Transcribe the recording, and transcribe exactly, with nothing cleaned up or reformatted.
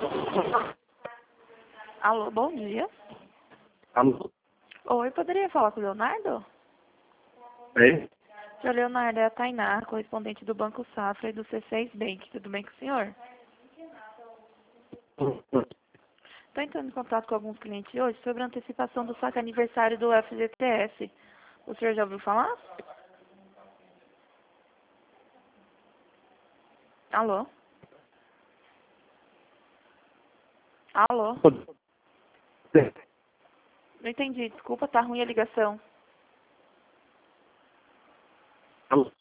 Alô, bom dia. Alô? Oi, poderia falar com o Leonardo? É? Seu Leonardo, é a Tainá, correspondente do Banco Safra e do C seis Bank. Tudo bem com o senhor? Estou entrando em contato com alguns clientes hoje sobre a antecipação do saque aniversário do F G T S. O senhor já ouviu falar? Alô? Alô? Não entendi, desculpa, tá ruim a ligação. Alô?